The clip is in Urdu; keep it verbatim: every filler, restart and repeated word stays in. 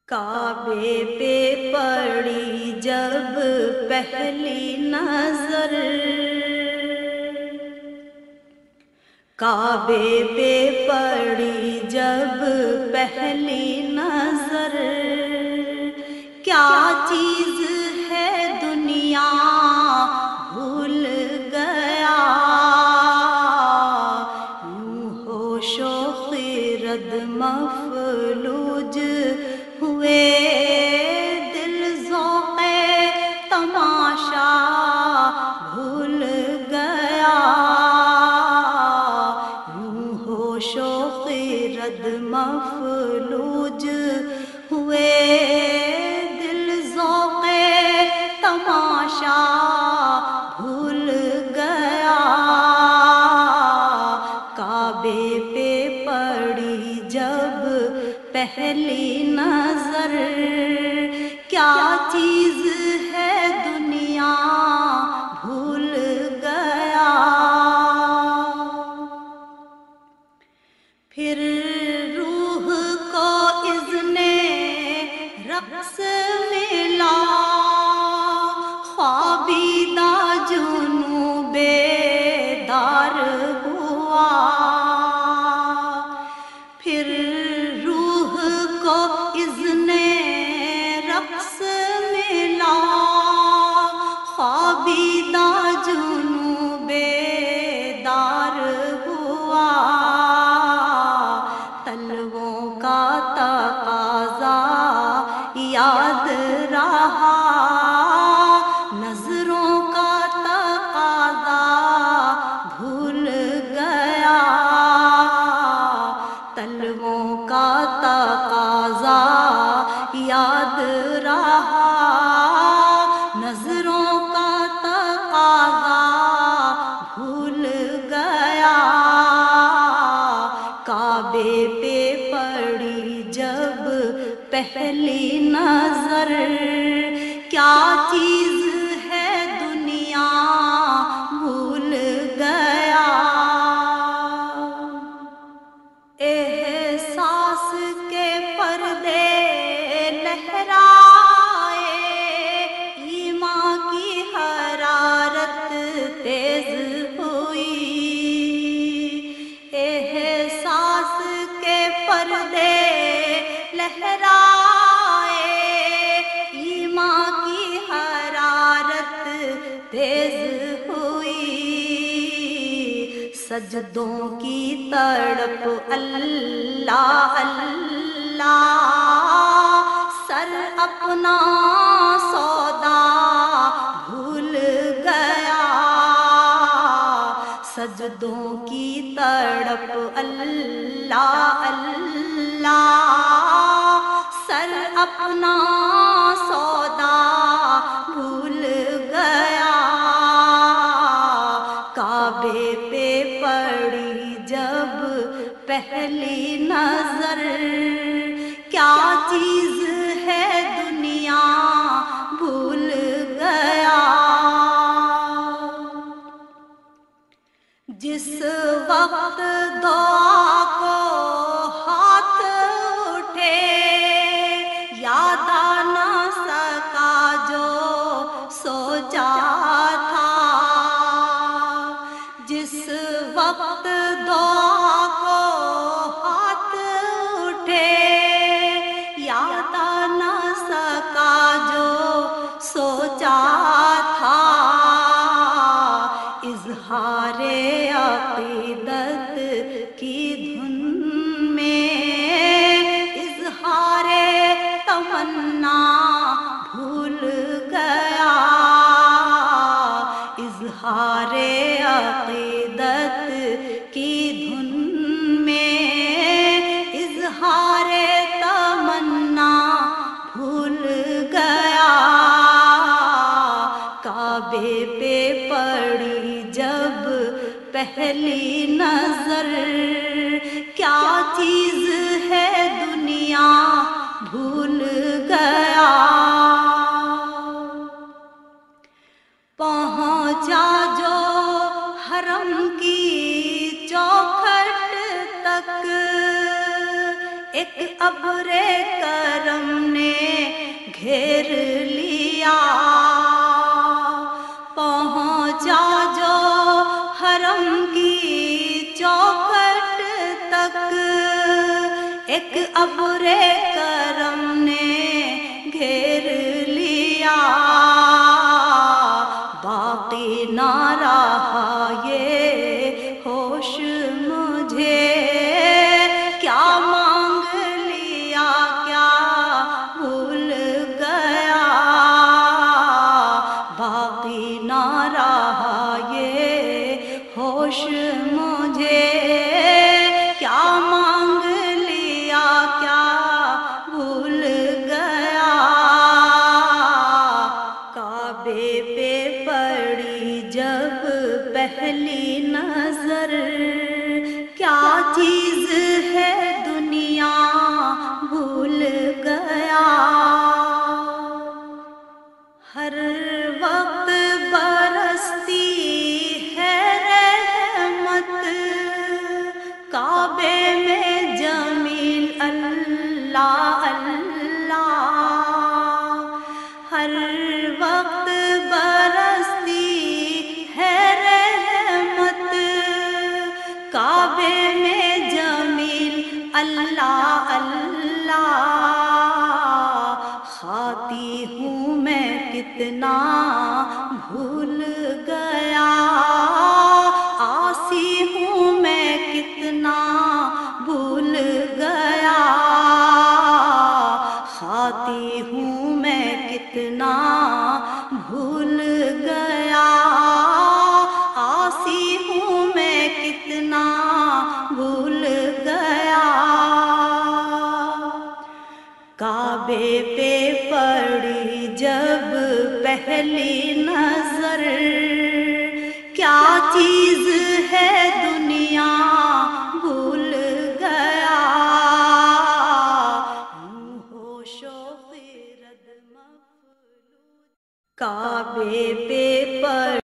کعبے پہ پڑی جب پہلی نظر، کعبے پہ پڑی جب پہلی نظر، کیا چیز ہے دنیا بھول گیا، یوں ہوش و خرد مفلوج ہوئے، دل ذوق تماشا بھول گیا، یوں ہوش و خرد مفلوج ہوئے، دل ذوق تماشا بھول گیا، کعبے پہ پڑی جب پہلی نظر، کیا چیز ہے دنیا بھول گیا، پھر روح کو اذن رقص ملا، خوابیدہ جنوں بیدار ہوا، پھر روح کو اذن رقص ملا، خوابیدہ جنوں بیدار ہوا، تلووں کا تقاضا یاد رہا، نظروں کا تقاضا بھول گیا، تلووں کا تقاضا یاد رہا، نظروں کا تقاضا بھول گیا، کعبے پہ پڑی جب پہلی نظر، کیا چیز ہے دنیا بھول گیا، احساس کے پردے لہرائے، ایمان کی حرارت تیز ہوئی، احساس کے پردے لہرائے، ایمان کی حرارت تیز ہوئی، سجدوں کی تڑپ اللہ اللہ، سر اپنا سودا بھول گیا، سجدوں کی تڑپ اللہ اللہ، سر اپنا سودا بھول گیا، کعبے پہ پڑی جب پہلی نظر، کیا چیز ہے دنیا بھول گیا، جس وقت دعا کو ہاتھ اٹھے، یاد آ نہ سکا جو سوچا تھا، جس وقت دعا کو ہاتھ اٹھے، یاد آ نہ سکا جو سوچا تھا، اظہار عقیدت کی دھن میں، اظہار تمنا بھول گیا، اظہار عقیدت کی دھن میں، اظہار تمنا بھول گیا، کعبے پہ پڑی جب پہلی نظر، کیا چیز ہے دنیا بھول گیا، پہنچا جو حرم کی چوکھٹ تک، ایک ابر کرم نے ابرے کرم نے گھیر لیا، باقی نہ رہا یہ ہوش مجھے، کیا مانگ لیا کیا بھول گیا، باقی نہ رہا یہ ہوش مجھے، کیا مانگ لیا کیا بھول گیا، کعبے پہ پڑی جب پہلی نظر، کیا چیز ہے دنیا بھول گیا، ہر وقت برستی ہے رحمت، کعبے میں جمیل اللہ اللہ، ہر وقت برستی ہے رحمت، کعبے میں جمیل اللہ اللہ، خاتی ہوں میں کتنا بھول گیا، عاصی ہوں میں کتنا بھول گیا، خاتی ہوں میں کتنا بھول گیا، عاصی ہوں میں کتنا بھول گیا، کعبے پہ پڑی جب پہلی نظر، کیا چیز ہے دنیا بھول گیا، یوں ہوش و خرد مفلوج، کعبے پہ پڑی